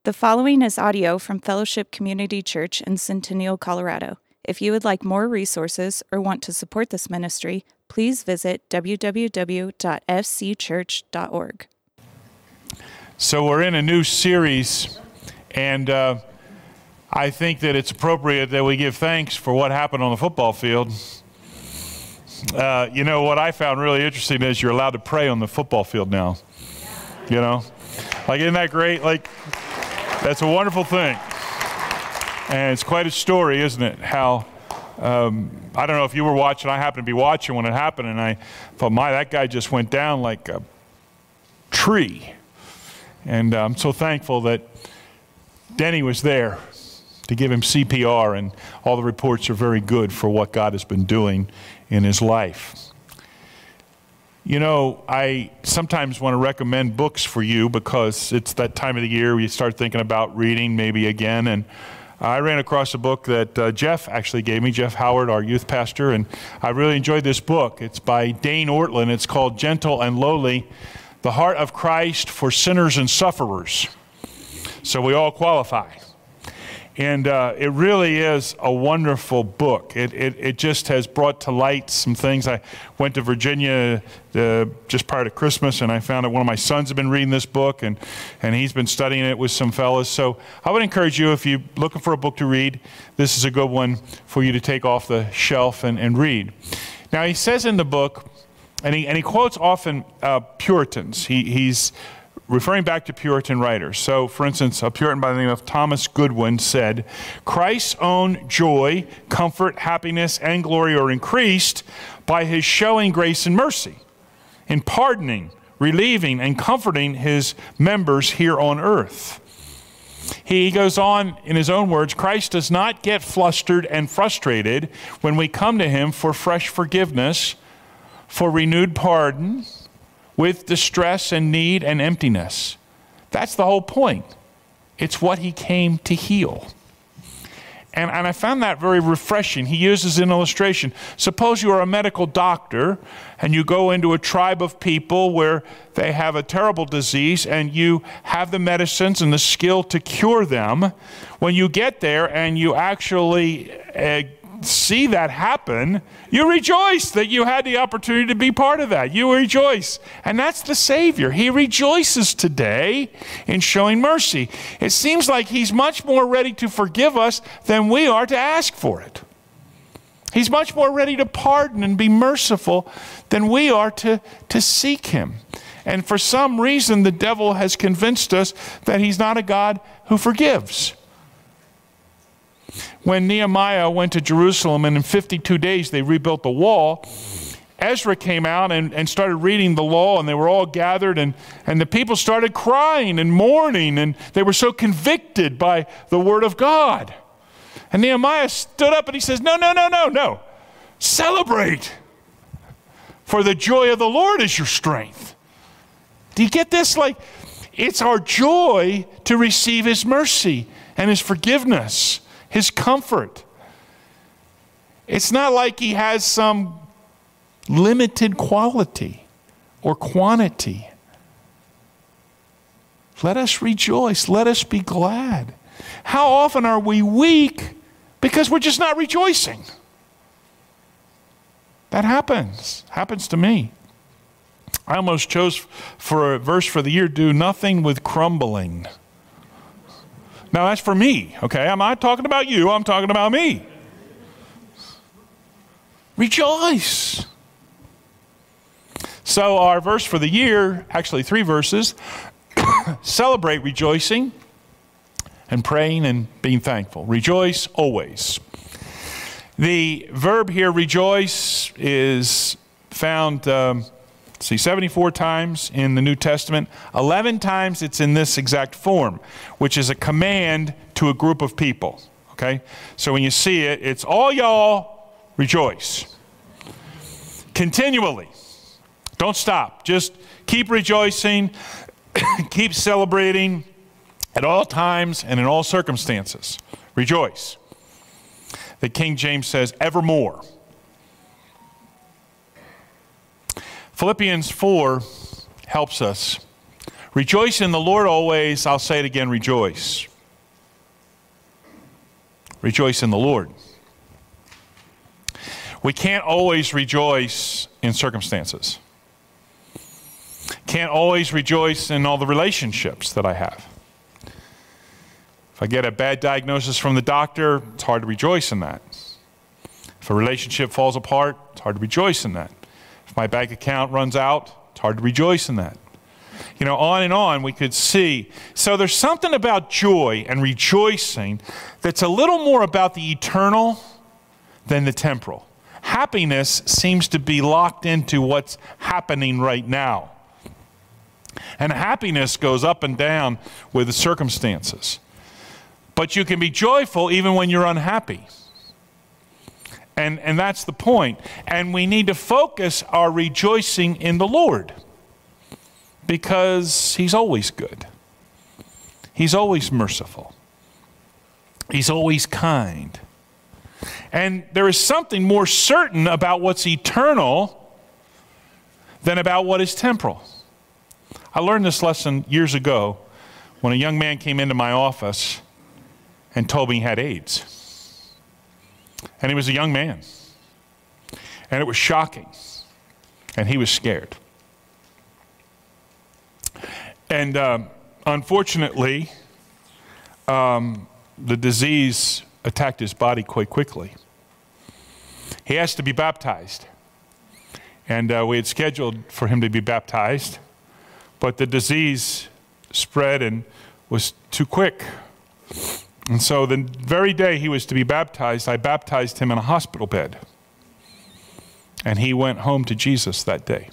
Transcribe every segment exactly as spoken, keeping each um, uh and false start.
The following is audio from Fellowship Community Church in Centennial, Colorado. If you would like more resources or want to support this ministry, please visit w w w dot f c church dot org. So we're in a new series, and uh, I think that it's appropriate that we give thanks for what happened on the football field. Uh, you know, what I found really interesting is you're allowed to pray on the football field now. You know? Like, isn't that great? Like, that's a wonderful thing. And it's quite a story, isn't it? How, um, I don't know if you were watching, I happened to be watching when it happened, and I thought, my, that guy just went down like a tree. And uh, I'm so thankful that Denny was there to give him C P R, and all the reports are very good for what God has been doing in his life. You know, I sometimes want to recommend books for you because it's that time of the year where you start thinking about reading maybe again. And I ran across a book that uh, Jeff actually gave me, Jeff Howard, our youth pastor, and I really enjoyed this book. It's by Dane Ortlund. It's called Gentle and Lowly, The Heart of Christ for Sinners and Sufferers. So we all qualify. And uh, it really is a wonderful book. It, it it just has brought to light some things. I went to Virginia uh, just prior to Christmas, and I found that one of my sons had been reading this book, and, and he's been studying it with some fellas. So I would encourage you, if you're looking for a book to read, this is a good one for you to take off the shelf and, and read. Now, he says in the book, and he, and he quotes often uh, Puritans. He He's referring back to Puritan writers. So, for instance, a Puritan by the name of Thomas Goodwin said, Christ's own joy, comfort, happiness, and glory are increased by his showing grace and mercy in pardoning, relieving, and comforting his members here on earth. He goes on in his own words, Christ does not get flustered and frustrated when we come to him for fresh forgiveness, for renewed pardon, with distress and need and emptiness. That's the whole point. It's what he came to heal. And, and I found that very refreshing. He uses an illustration. Suppose you are a medical doctor and you go into a tribe of people where they have a terrible disease and you have the medicines and the skill to cure them. When you get there and you actually uh, see that happen, you rejoice that you had the opportunity to be part of that. You rejoice. And that's the Savior. He rejoices today in showing mercy. It seems like he's much more ready to forgive us than we are to ask for it. He's much more ready to pardon and be merciful than we are to, to seek him. And for some reason, the devil has convinced us that he's not a God who forgives. When Nehemiah went to Jerusalem and in fifty-two days they rebuilt the wall, Ezra came out and, and started reading the law, and they were all gathered, and, and the people started crying and mourning, and they were so convicted by the word of God. And Nehemiah stood up and he says, no, no, no, no, no. Celebrate. For the joy of the Lord is your strength. Do you get this? Like, it's our joy to receive his mercy and his forgiveness, his comfort. It's not like he has some limited quality or quantity. Let us rejoice. Let us be glad. How often are we weak because we're just not rejoicing? That happens. Happens to me. I almost chose for a verse for the year, do nothing with grumbling. Now, that's for me, okay? I'm not talking about you. I'm talking about me. Rejoice. So our verse for the year, actually three verses, celebrate rejoicing and praying and being thankful. Rejoice always. The verb here, rejoice, is found um, see, seventy-four times in the New Testament. eleven times it's in this exact form, which is a command to a group of people, okay? So when you see it, it's all y'all rejoice. Continually. Don't stop. Just keep rejoicing, keep celebrating at all times and in all circumstances. Rejoice. The King James says, evermore. Philippians four helps us Rejoice in the Lord always. I'll say it again, rejoice. Rejoice in the Lord. We can't always rejoice in circumstances. Can't always rejoice in all the relationships that I have. If I get a bad diagnosis from the doctor, it's hard to rejoice in that. If a relationship falls apart, it's hard to rejoice in that. If my bank account runs out, it's hard to rejoice in that. You know, on and on we could see. So there's something about joy and rejoicing that's a little more about the eternal than the temporal. Happiness seems to be locked into what's happening right now. And happiness goes up and down with the circumstances. But you can be joyful even when you're unhappy. And, and that's the point. And we need to focus our rejoicing in the Lord, because He's always good. He's always merciful. He's always kind. And there is something more certain about what's eternal than about what is temporal. I learned this lesson years ago when a young man came into my office and told me he had AIDS. And he was a young man. And it was shocking. And he was scared. And um, unfortunately, um, the disease attacked his body quite quickly. He asked to be baptized. And uh, we had scheduled for him to be baptized, but the disease spread and was too quick. And so the very day he was to be baptized, I baptized him in a hospital bed. And he went home to Jesus that day.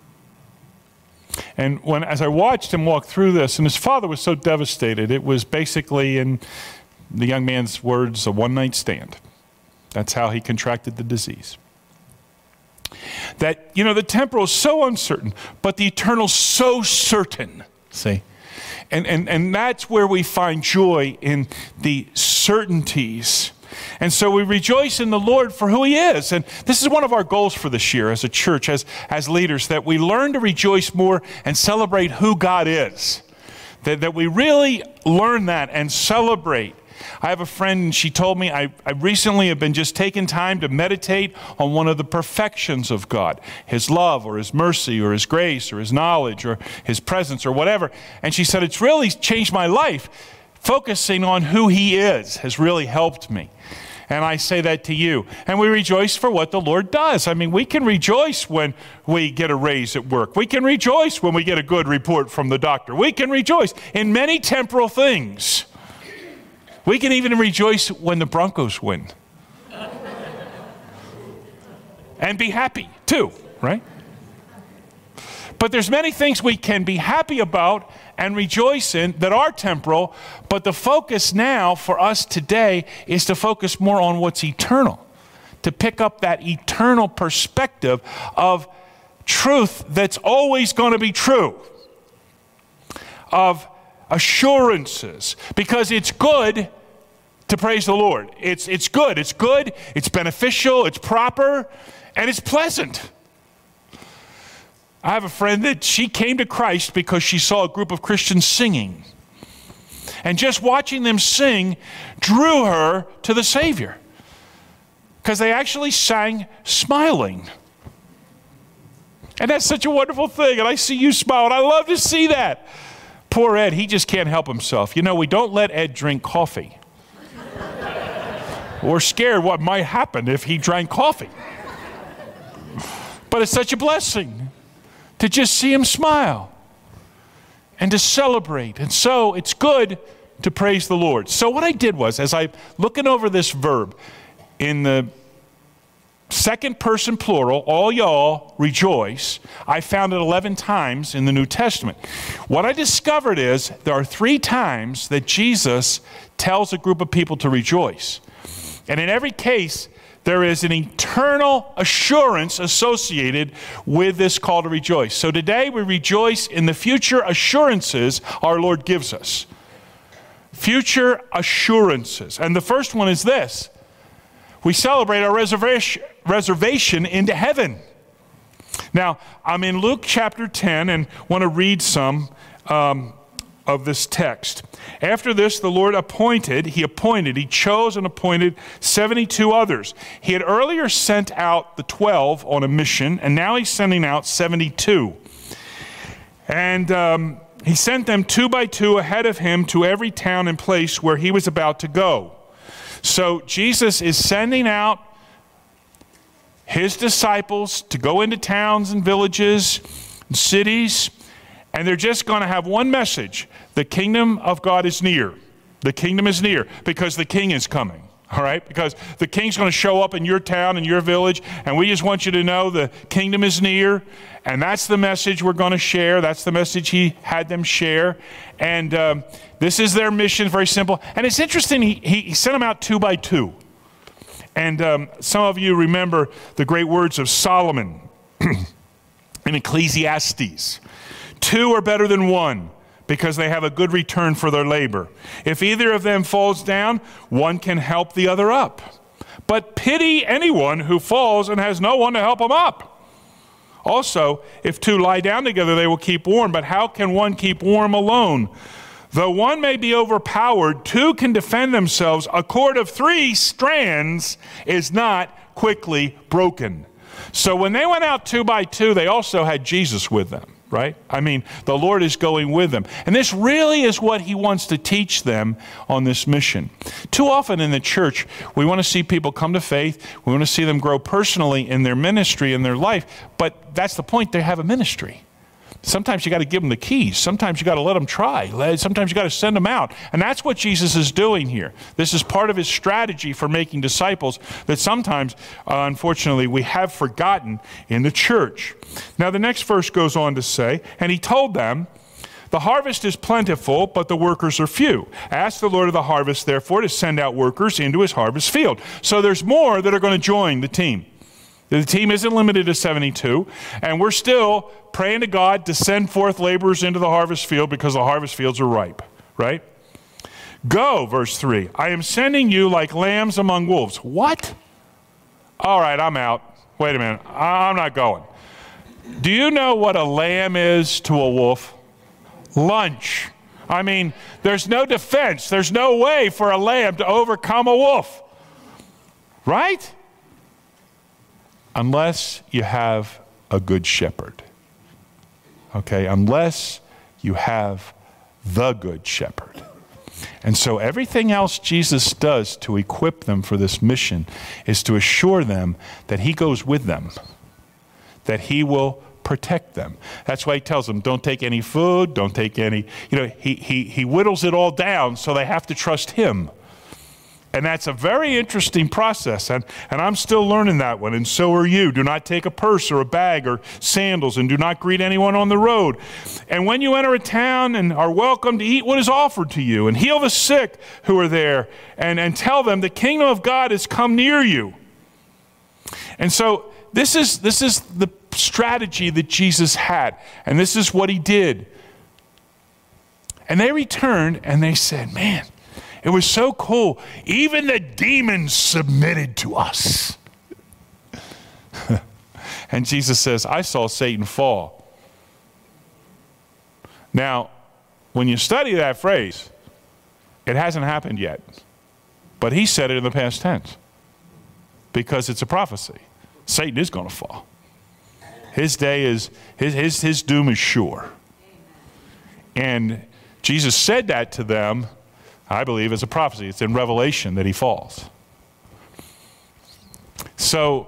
And when, as I watched him walk through this, and his father was so devastated, it was basically, in the young man's words, a one-night stand. That's how he contracted the disease. That, you know, the temporal is so uncertain, but the eternal is so certain, see? And, and, and that's where we find joy, in the certainties. And so we rejoice in the Lord for who He is. And this is one of our goals for this year as a church, as, as leaders, that we learn to rejoice more and celebrate who God is. That, that we really learn that and celebrate. I have a friend, and she told me, I, I recently have been just taking time to meditate on one of the perfections of God, His love or His mercy or His grace or His knowledge or His presence or whatever. And she said, it's really changed my life. Focusing on who He is has really helped me. And I say that to you. And we rejoice for what the Lord does. I mean, we can rejoice when we get a raise at work. We can rejoice when we get a good report from the doctor. We can rejoice in many temporal things. We can even rejoice when the Broncos win. And be happy too, right? But there's many things we can be happy about and rejoice in that are temporal, but the focus now for us today is to focus more on what's eternal, to pick up that eternal perspective of truth that's always going to be true, of assurances, because it's good to praise the Lord. It's, it's good, it's good, it's beneficial, it's proper, and it's pleasant. I have a friend that she came to Christ because she saw a group of Christians singing. And just watching them sing drew her to the Savior, because they actually sang smiling. And that's such a wonderful thing. And I see you smile, and I love to see that. Poor Ed, he just can't help himself. You know, we don't let Ed drink coffee. We're scared what might happen if he drank coffee. But it's such a blessing to just see him smile and to celebrate. And so it's good to praise the Lord. So what I did was, as I looking over this verb in the second person plural, all y'all rejoice, I found it eleven times in the New Testament. What I discovered is there are three times that Jesus tells a group of people to rejoice. And in every case, there is an eternal assurance associated with this call to rejoice. So today we rejoice in the future assurances our Lord gives us. Future assurances. And the first one is this. We celebrate our reservation, reservation into heaven. Now, I'm in Luke chapter ten and want to read some um, of this text. After this, the Lord appointed, he appointed, he chose and appointed seventy-two others. He had earlier sent out the twelve on a mission, and now he's sending out seventy-two. And um, he sent them two by two ahead of him to every town and place where he was about to go. So Jesus is sending out his disciples to go into towns and villages and cities, and they're just going to have one message. The kingdom of God is near. The kingdom is near because the king is coming. All right? Because the king's going to show up in your town, in your village, and we just want you to know the kingdom is near, and that's the message we're going to share. That's the message he had them share. And um, this is their mission, very simple. And it's interesting, he, he sent them out two by two. And um, some of you remember the great words of Solomon in Ecclesiastes. Two are better than one, because they have a good return for their labor. If either of them falls down, one can help the other up. But pity anyone who falls and has no one to help him up. Also, if two lie down together, they will keep warm. But how can one keep warm alone? Though one may be overpowered, two can defend themselves. A cord of three strands is not quickly broken. So when they went out two by two, they also had Jesus with them. Right? I mean, the Lord is going with them. And this really is what he wants to teach them on this mission. Too often in the church, we want to see people come to faith. We want to see them grow personally in their ministry, in their life. But that's the point. They have a ministry. Sometimes you got to give them the keys. Sometimes you got to let them try. Sometimes you got to send them out. And that's what Jesus is doing here. This is part of his strategy for making disciples that sometimes, uh, unfortunately, we have forgotten in the church. Now, the next verse goes on to say, and he told them, the harvest is plentiful, but the workers are few. Ask the Lord of the harvest, therefore, to send out workers into his harvest field. So there's more that are going to join the team. The team isn't limited to seventy-two, and we're still praying to God to send forth laborers into the harvest field because the harvest fields are ripe, right? Go, verse three, I am sending you like lambs among wolves. What? All right, I'm out. Wait a minute, I'm not going. Do you know what a lamb is to a wolf? Lunch. I mean, there's no defense. There's no way for a lamb to overcome a wolf, right? Unless you have a good shepherd. Okay, unless you have the good shepherd. And so everything else Jesus does to equip them for this mission is to assure them that he goes with them, that he will protect them. That's why he tells them, don't take any food, don't take any, you know, he, he, he whittles it all down so they have to trust him. And that's a very interesting process, and, and I'm still learning that one, and so are you. Do not take a purse or a bag or sandals, and do not greet anyone on the road. And when you enter a town and are welcome to eat what is offered to you, and heal the sick who are there, and, and tell them the kingdom of God has come near you. And so this is, this is the strategy that Jesus had, and this is what he did. And they returned, and they said, man, it was so cool. Even the demons submitted to us. And Jesus says, I saw Satan fall. Now, when you study that phrase, it hasn't happened yet. But he said it in the past tense because it's a prophecy. Satan is going to fall. His day is, his, his, his doom is sure. And Jesus said that to them, I believe, as a prophecy. It's in Revelation that he falls. So,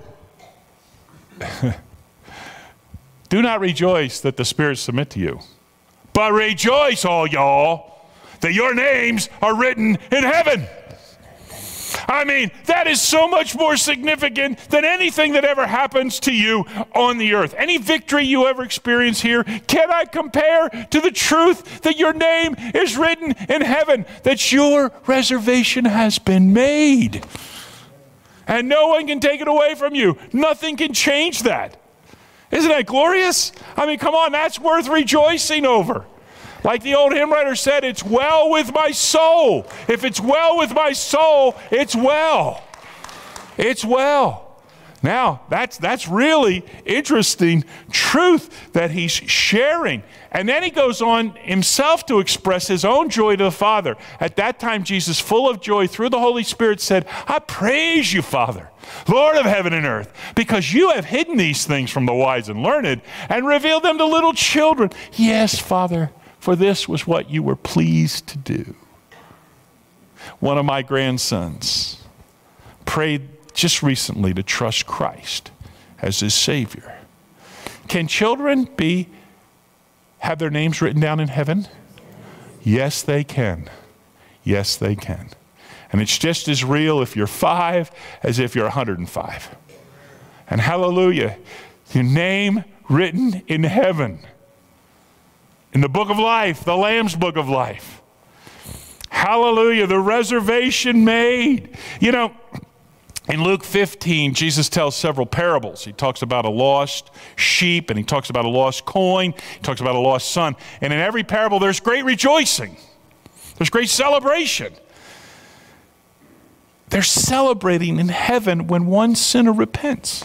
do not rejoice that the spirits submit to you, but rejoice, all y'all, that your names are written in heaven. I mean, that is so much more significant than anything that ever happens to you on the earth. Any victory you ever experience here cannot compare to the truth that your name is written in heaven, that your reservation has been made. And no one can take it away from you. Nothing can change that. Isn't that glorious? I mean, come on, that's worth rejoicing over. Like the old hymn writer said, it's well with my soul. If it's well with my soul, it's well. It's well. Now, that's, that's really interesting truth that he's sharing. And then he goes on himself to express his own joy to the Father. At that time, Jesus, full of joy through the Holy Spirit, said, I praise you, Father, Lord of heaven and earth, because you have hidden these things from the wise and learned and revealed them to little children. Yes, Father, for this was what you were pleased to do. One of my grandsons prayed just recently to trust Christ as his Savior. Can children be have their names written down in heaven? Yes, they can. Yes, they can. And it's just as real if you're five as if you're one hundred five. And hallelujah, your name written in heaven, in the book of life, the Lamb's book of life. Hallelujah, the reservation made. You know, in Luke fifteen, Jesus tells several parables. He talks about a lost sheep, and he talks about a lost coin. He talks about a lost son. And in every parable, there's great rejoicing. There's great celebration. They're celebrating in heaven when one sinner repents.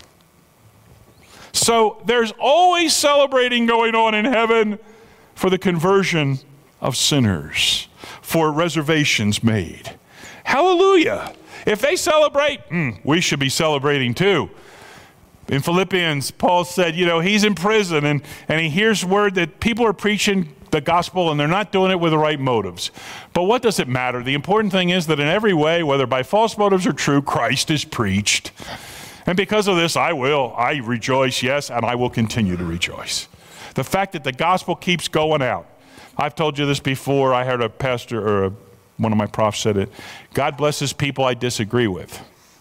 So there's always celebrating going on in heaven for the conversion of sinners, for reservations made. Hallelujah. If they celebrate, mm, we should be celebrating too. In Philippians, Paul said, you know, he's in prison and, and he hears word that people are preaching the gospel and they're not doing it with the right motives. But what does it matter? The important thing is that in every way, whether by false motives or true, Christ is preached. And because of this, I will, I rejoice, yes, and I will continue to rejoice. The fact that the gospel keeps going out. I've told you this before. I heard a pastor or a One of my profs said it. God blesses people I disagree with.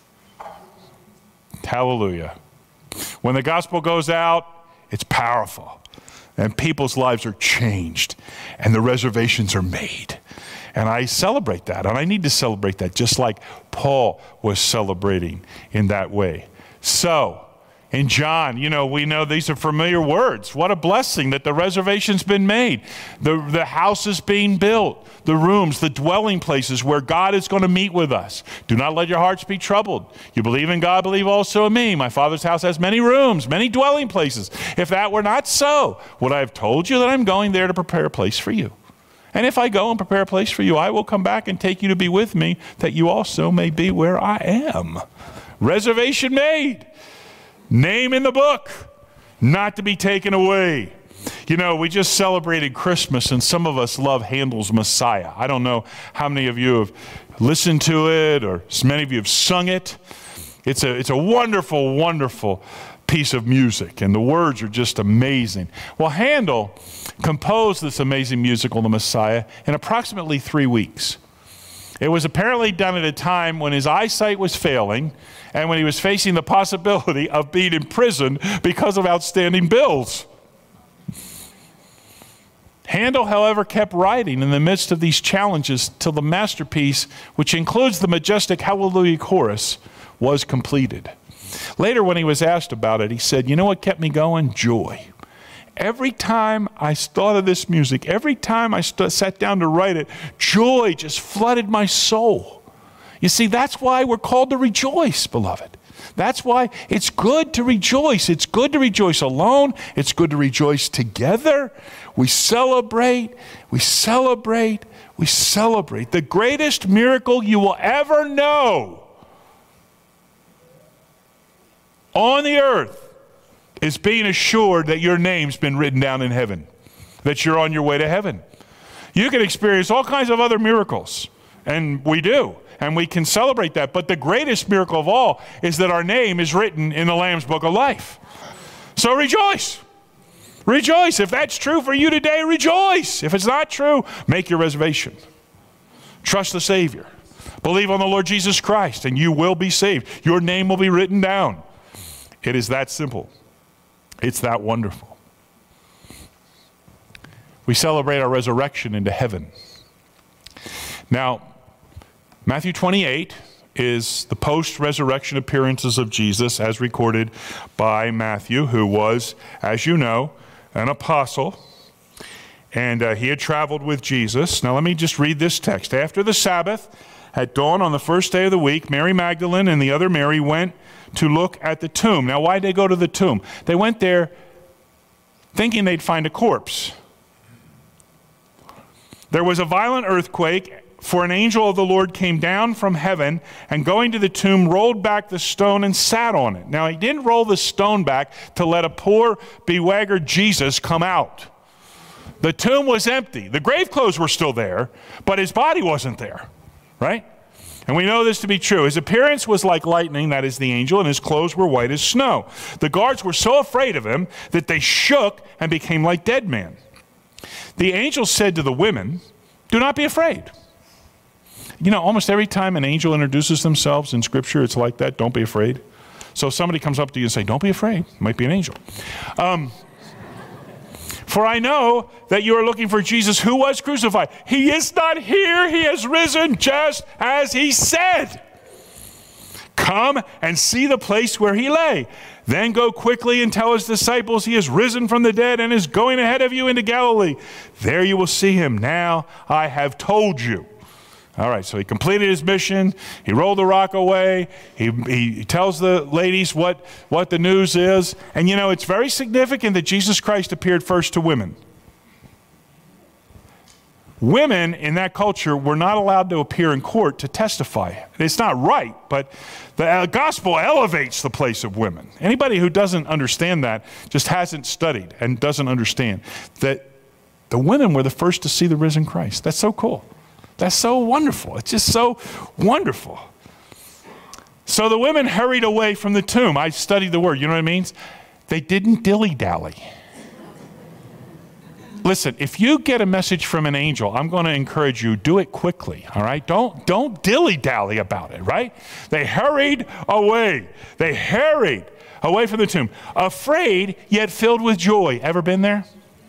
Hallelujah. When the gospel goes out, it's powerful. And people's lives are changed. And the reservations are made. And I celebrate that. And I need to celebrate that just like Paul was celebrating in that way. So, in John, you know, we know these are familiar words. What a blessing that the reservation's been made. The, the house is being built. The rooms, the dwelling places where God is going to meet with us. Do not let your hearts be troubled. You believe in God, believe also in me. My Father's house has many rooms, many dwelling places. If that were not so, would I have told you that I'm going there to prepare a place for you? And if I go and prepare a place for you, I will come back and take you to be with me, that you also may be where I am. Reservation made. Name in the book, not to be taken away. You know, we just celebrated Christmas, and some of us love Handel's Messiah. I don't know how many of you have listened to it, or so many of you have sung it. It's a, it's a wonderful, wonderful piece of music, and the words are just amazing. Well, Handel composed this amazing musical, The Messiah, in approximately three weeks. It was apparently done at a time when his eyesight was failing and when he was facing the possibility of being imprisoned because of outstanding bills. Handel, however, kept writing in the midst of these challenges till the masterpiece, which includes the majestic Hallelujah chorus, was completed. Later, when he was asked about it, he said, you know what kept me going? Joy. Every time I thought of this music, every time I st- sat down to write it, joy just flooded my soul. You see, that's why we're called to rejoice, beloved. That's why it's good to rejoice. It's good to rejoice alone. It's good to rejoice together. We celebrate, we celebrate, we celebrate. The greatest miracle you will ever know on the earth is being assured that your name's been written down in heaven, that you're on your way to heaven. You can experience all kinds of other miracles, and we do, and we can celebrate that. But the greatest miracle of all is that our name is written in the Lamb's Book of Life. So rejoice. Rejoice. If that's true for you today, rejoice. If it's not true, make your reservation. Trust the Savior. Believe on the Lord Jesus Christ, and you will be saved. Your name will be written down. It is that simple. It's that wonderful. We celebrate our resurrection into heaven. Now, Matthew twenty-eight is the post-resurrection appearances of Jesus as recorded by Matthew, who was, as you know, an apostle. And uh, he had traveled with Jesus. Now let me just read this text. After the Sabbath, at dawn on the first day of the week, Mary Magdalene and the other Mary went to look at the tomb. Now why did they go to the tomb? They went there thinking they'd find a corpse. There was a violent earthquake, for an angel of the Lord came down from heaven and going to the tomb rolled back the stone and sat on it. Now he didn't roll the stone back to let a poor bewaggered Jesus come out. The tomb was empty. The grave clothes were still there, but his body wasn't there, right? And we know this to be true. His appearance was like lightning, that is the angel, and his clothes were white as snow. The guards were so afraid of him that they shook and became like dead men. The angel said to the women, "Do not be afraid." You know, almost every time an angel introduces themselves in Scripture, it's like that, don't be afraid. So if somebody comes up to you and say, don't be afraid, it might be an angel. Um, For I know that you are looking for Jesus who was crucified. He is not here, he has risen just as he said. Come and see the place where he lay. Then go quickly and tell his disciples he has risen from the dead and is going ahead of you into Galilee. There you will see him. Now I have told you. All right, so he completed his mission. He rolled the rock away. He, he tells the ladies what, what the news is. And you know, it's very significant that Jesus Christ appeared first to women. Women in that culture were not allowed to appear in court to testify. It's not right, but the gospel elevates the place of women. Anybody who doesn't understand that just hasn't studied and doesn't understand that the women were the first to see the risen Christ. That's so cool. That's so wonderful. It's just so wonderful. So the women hurried away from the tomb. I studied the word. You know what it means? They didn't dilly-dally. Listen, if you get a message from an angel, I'm going to encourage you, do it quickly, all right? Don't, don't dilly-dally about it, right? They hurried away. They hurried away from the tomb, afraid yet filled with joy. Ever been there?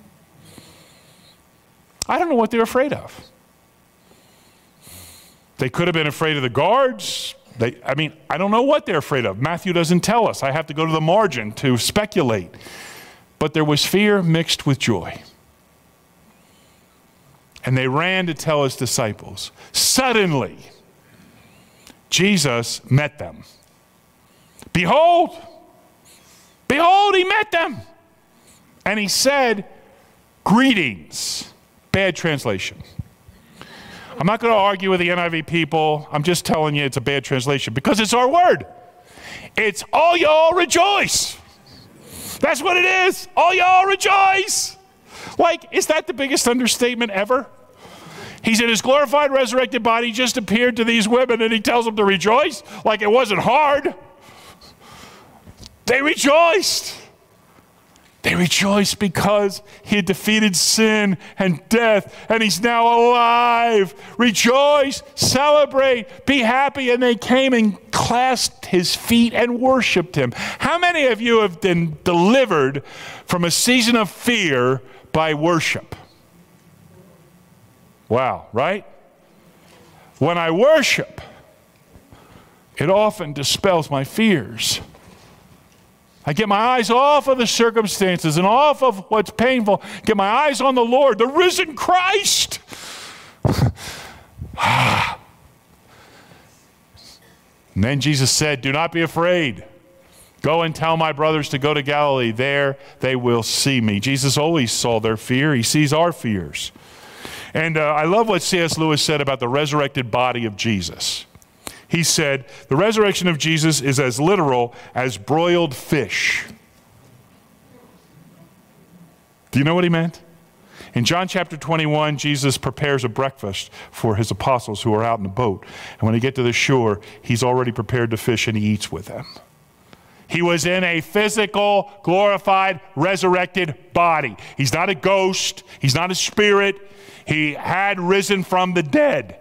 I don't know what they're afraid of. They could have been afraid of the guards. They, I mean, I don't know what they're afraid of. Matthew doesn't tell us. I have to go to the margin to speculate. But there was fear mixed with joy. And they ran to tell his disciples. Suddenly, Jesus met them. Behold, behold, he met them. And he said, greetings. Bad translation. I'm not going to argue with the N I V people. I'm just telling you it's a bad translation because it's our word. It's all y'all rejoice. That's what it is. All y'all rejoice. Like, is that the biggest understatement ever? He's in his glorified, resurrected body, just appeared to these women, and he tells them to rejoice like it wasn't hard. They rejoiced. They rejoiced because he had defeated sin and death, and he's now alive. Rejoice, celebrate, be happy. And they came and clasped his feet and worshiped him. How many of you have been delivered from a season of fear by worship? Wow, right? When I worship, it often dispels my fears. I get my eyes off of the circumstances and off of what's painful. Get my eyes on the Lord, the risen Christ. And then Jesus said, do not be afraid. Go and tell my brothers to go to Galilee. There they will see me. Jesus always saw their fear. He sees our fears. And uh, I love what C S Lewis said about the resurrected body of Jesus. He said, the resurrection of Jesus is as literal as broiled fish. Do you know what he meant? In John chapter twenty-one, Jesus prepares a breakfast for his apostles who are out in the boat. And when they get to the shore, he's already prepared the fish and he eats with them. He was in a physical, glorified, resurrected body. He's not a ghost. He's not a spirit. He had risen from the dead.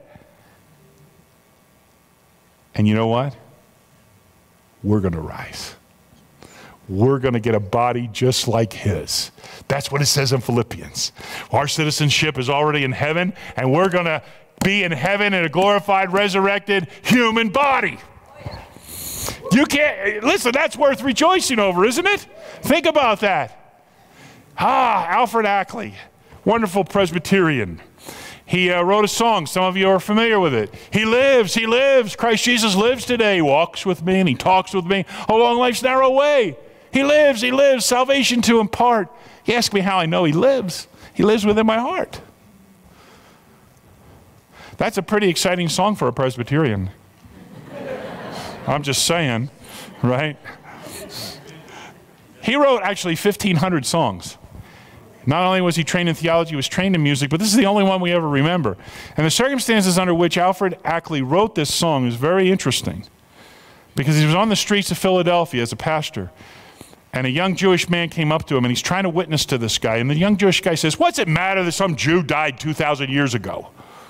And you know what? We're going to rise. We're going to get a body just like his. That's what it says in Philippians. Our citizenship is already in heaven, and we're going to be in heaven in a glorified, resurrected human body. You can't, listen, that's worth rejoicing over, isn't it? Think about that. Ah, Alfred Ackley. wonderful Presbyterian. He uh, wrote a song. Some of you are familiar with it. He lives, he lives. Christ Jesus lives today. He walks with me and he talks with me along life's narrow way. He lives, he lives. Salvation to impart. You ask me how I know he lives. He lives within my heart. That's a pretty exciting song for a Presbyterian. I'm just saying, right? He wrote actually fifteen hundred songs. Not only was he trained in theology, he was trained in music, but this is the only one we ever remember. And the circumstances under which Alfred Ackley wrote this song is very interesting, because he was on the streets of Philadelphia as a pastor, and a young Jewish man came up to him, and he's trying to witness to this guy, and the young Jewish guy says, "What's it matter that some Jew died two thousand years ago?"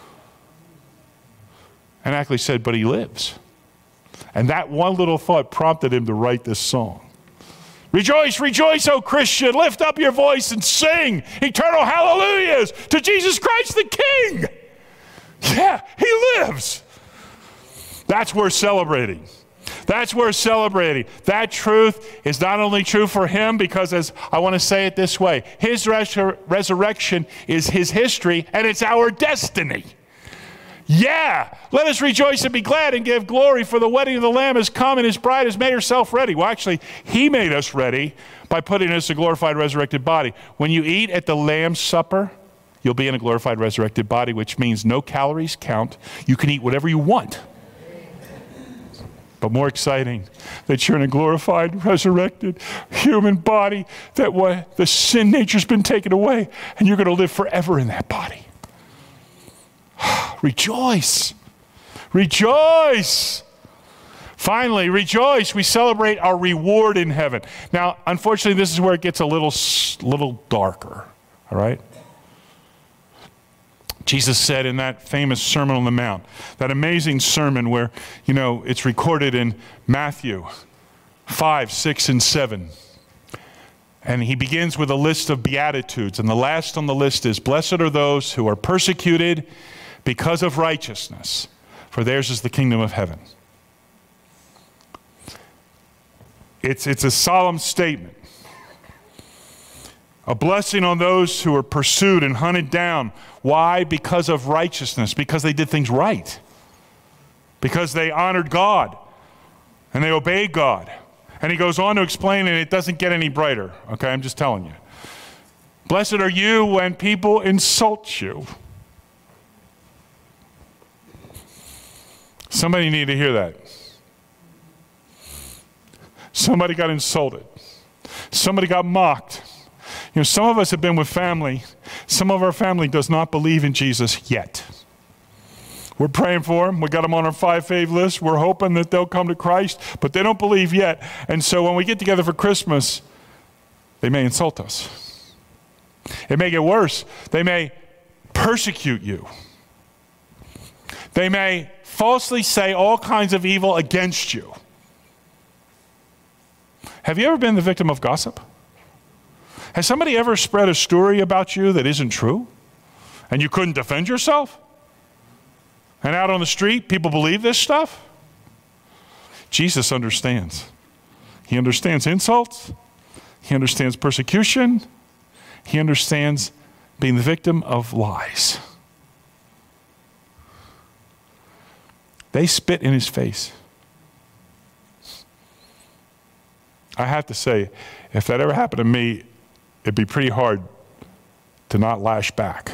And Ackley said, "But he lives." And that one little thought prompted him to write this song. Rejoice, rejoice, O Christian, lift up your voice and sing eternal hallelujahs to Jesus Christ the King. Yeah, he lives. That's worth celebrating. That's worth celebrating. That truth is not only true for him, because, as I want to say it this way, his res- resurrection is his history and it's our destiny. Yeah, let us rejoice and be glad and give glory, for the wedding of the Lamb has come and his bride has made herself ready. Well, actually, he made us ready by putting us in a glorified, resurrected body. When you eat at the Lamb's Supper, you'll be in a glorified, resurrected body, which means no calories count. You can eat whatever you want. But more exciting, that you're in a glorified, resurrected human body, that what the sin nature's been taken away, and you're going to live forever in that body. Rejoice. Rejoice. Finally, rejoice. We celebrate our reward in heaven. Now, unfortunately, this is where it gets a little, little darker, all right? Jesus said in that famous Sermon on the Mount, that amazing sermon where, you know, it's recorded in Matthew five, six, and seven. And he begins with a list of beatitudes. And the last on the list is, "Blessed are those who are persecuted because of righteousness, for theirs is the kingdom of heaven." It's, it's a solemn statement. A blessing on those who are pursued and hunted down. Why? Because of righteousness, because they did things right, because they honored God and they obeyed God. And he goes on to explain, and it doesn't get any brighter. Okay, I'm just telling you. Blessed are you when people insult you. Somebody needed to hear that. Somebody got insulted. Somebody got mocked. You know, some of us have been with family. Some of our family does not believe in Jesus yet. We're praying for them. We got them on our five fave list. We're hoping that they'll come to Christ, but they don't believe yet. And so when we get together for Christmas, they may insult us. It may get worse. They may persecute you. They may falsely say all kinds of evil against you. Have you ever been the victim of gossip? Has somebody ever spread a story about you that isn't true? And you couldn't defend yourself? And out on the street, people believe this stuff? Jesus understands. He understands insults. He understands persecution. He understands being the victim of lies. They spit in his face. I have to say, if that ever happened to me, it'd be pretty hard to not lash back.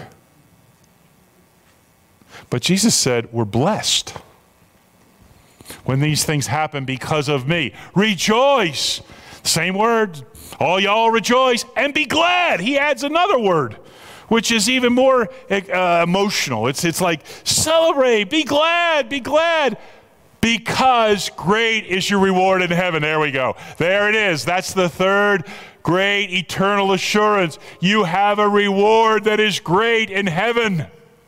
But Jesus said, we're blessed when these things happen because of me. Rejoice. Same word. All y'all rejoice and be glad. He adds another word, which is even more uh, emotional. It's, it's like celebrate, be glad, be glad, because great is your reward in heaven. There we go. There it is. That's the third great eternal assurance. You have a reward that is great in heaven.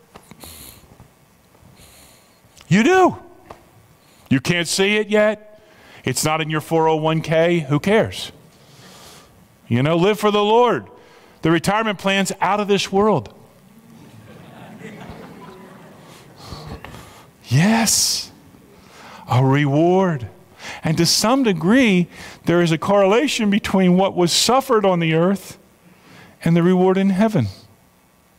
You do. You can't see it yet. It's not in your four oh one k. Who cares? You know, live for the Lord. The retirement plan's out of this world. Yes, a reward. And to some degree, there is a correlation between what was suffered on the earth and the reward in heaven.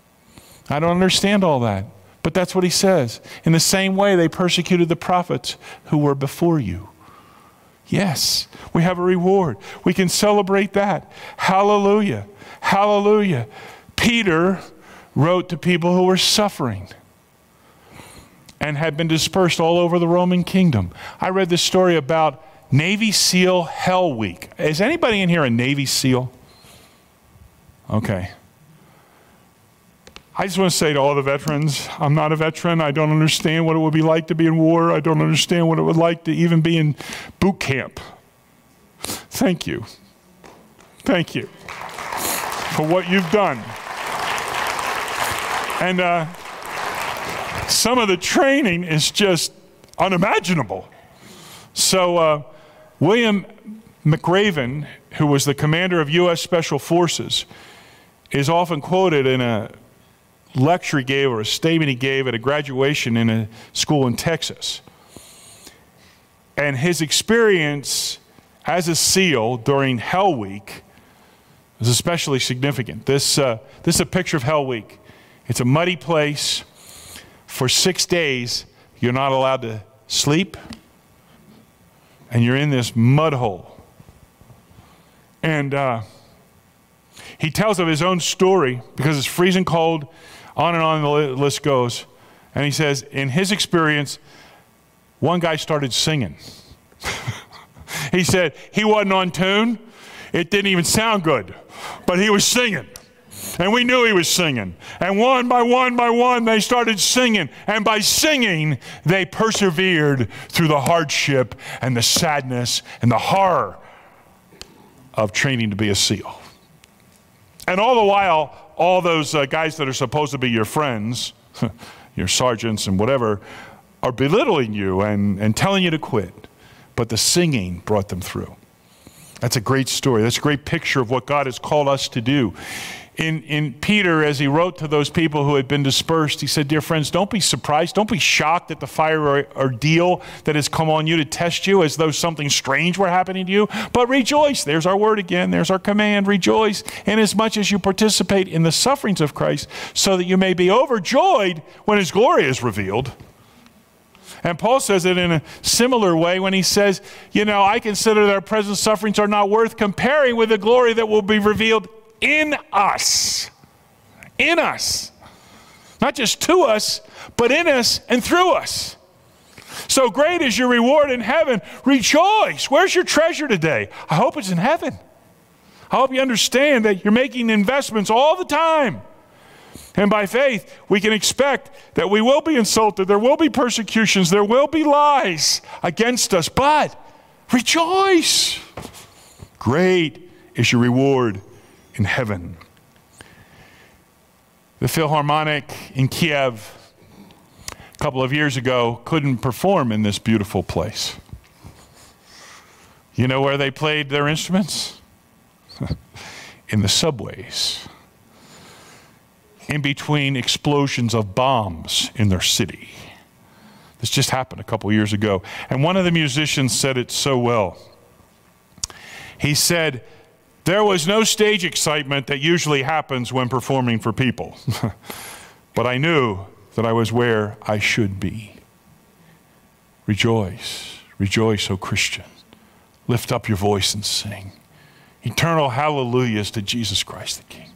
I don't understand all that. But that's what he says. In the same way, they persecuted the prophets who were before you. Yes, we have a reward. We can celebrate that. Hallelujah. Hallelujah. Peter wrote to people who were suffering and had been dispersed all over the Roman kingdom. I read this story about Navy SEAL Hell Week. Is anybody in here a Navy SEAL? Okay. I just want to say to all the veterans, I'm not a veteran. I don't understand what it would be like to be in war. I don't understand what it would like to even be in boot camp. Thank you. Thank you for what you've done. And uh, some of the training is just unimaginable. So uh, William McRaven, who was the commander of U S Special Forces, is often quoted in a lecture he gave or a statement he gave at a graduation in a school in Texas. And his experience as a SEAL during Hell Week was especially significant. This, uh, this is a picture of Hell Week. It's a muddy place. For six days, you're not allowed to sleep, and you're in this mud hole. And uh, he tells of his own story because it's freezing cold, on and on the list goes. And he says, in his experience, one guy started singing. He said he wasn't on tune. It didn't even sound good, but he was singing. And we knew he was singing. And one by one by one, they started singing. And by singing, they persevered through the hardship and the sadness and the horror of training to be a SEAL. And all the while, all those uh, guys that are supposed to be your friends, your sergeants and whatever, are belittling you and, and telling you to quit. But the singing brought them through. That's a great story. That's a great picture of what God has called us to do. In, in Peter, as he wrote to those people who had been dispersed, he said, dear friends, don't be surprised. Don't be shocked at the fire or ordeal that has come on you to test you as though something strange were happening to you. But rejoice. There's our word again. There's our command. Rejoice inasmuch as you participate in the sufferings of Christ, so that you may be overjoyed when his glory is revealed. And Paul says it in a similar way when he says, you know, I consider that our present sufferings are not worth comparing with the glory that will be revealed in us. In us. Not just to us, but in us and through us. So great is your reward in heaven. Rejoice. Where's your treasure today? I hope it's in heaven. I hope you understand that you're making investments all the time. And by faith, we can expect that we will be insulted. There will be persecutions. There will be lies against us. But rejoice. Great is your reward in heaven. The Philharmonic in Kiev a couple of years ago couldn't perform in this beautiful place. You know where they played their instruments? In the subways. In between explosions of bombs in their city. This just happened a couple years ago. And one of the musicians said it so well. He said, there was no stage excitement that usually happens when performing for people. But I knew that I was where I should be. Rejoice. Rejoice, O Christian. Lift up your voice and sing. Eternal hallelujahs to Jesus Christ the King.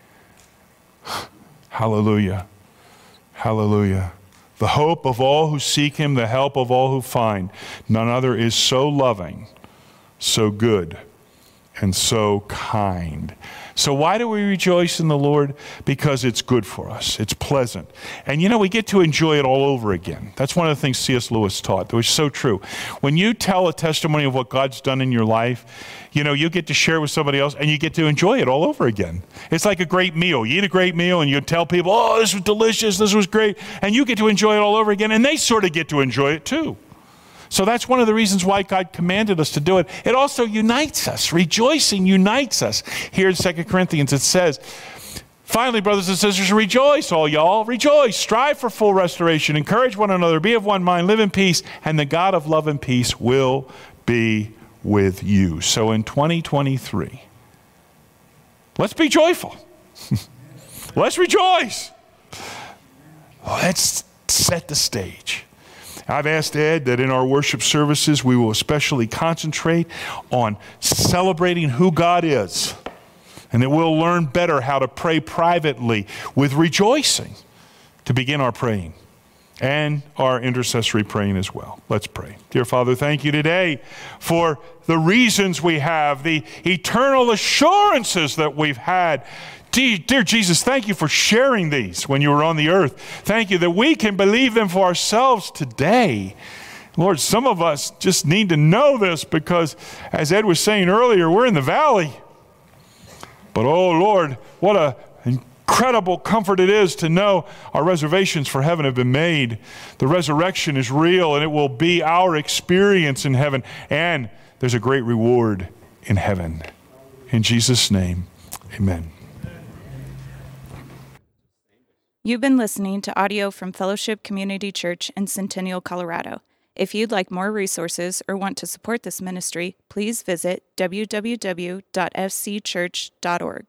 Hallelujah. Hallelujah. The hope of all who seek him, the help of all who find. None other is so loving, so good, and so kind. So why do we rejoice in the Lord? Because it's good for us. It's pleasant. And you know, we get to enjoy it all over again. That's one of the things C S Lewis taught. That was so true. When you tell a testimony of what God's done in your life, you know, you get to share with somebody else and you get to enjoy it all over again. It's like a great meal. You eat a great meal and you tell people, oh, this was delicious, this was great. And you get to enjoy it all over again. And they sort of get to enjoy it too. So that's one of the reasons why God commanded us to do it. It also unites us. Rejoicing unites us. Here in Second Corinthians it says, finally, brothers and sisters, rejoice, all y'all. Rejoice. Strive for full restoration. Encourage one another. Be of one mind. Live in peace. And the God of love and peace will be with you. So in twenty twenty-three, let's be joyful. Let's rejoice. Let's set the stage. I've asked Ed that in our worship services we will especially concentrate on celebrating who God is, and that we'll learn better how to pray privately with rejoicing to begin our praying and our intercessory praying as well. Let's pray. Dear Father, thank you today for the reasons we have, the eternal assurances that we've had. Dear Jesus, thank you for sharing these when you were on the earth. Thank you that we can believe them for ourselves today. Lord, some of us just need to know this because, as Ed was saying earlier, we're in the valley. But oh Lord, what an incredible comfort it is to know our reservations for heaven have been made. The resurrection is real, and it will be our experience in heaven. And there's a great reward in heaven. In Jesus' name, amen. You've been listening to audio from Fellowship Community Church in Centennial, Colorado. If you'd like more resources or want to support this ministry, please visit w w w dot f c church dot org.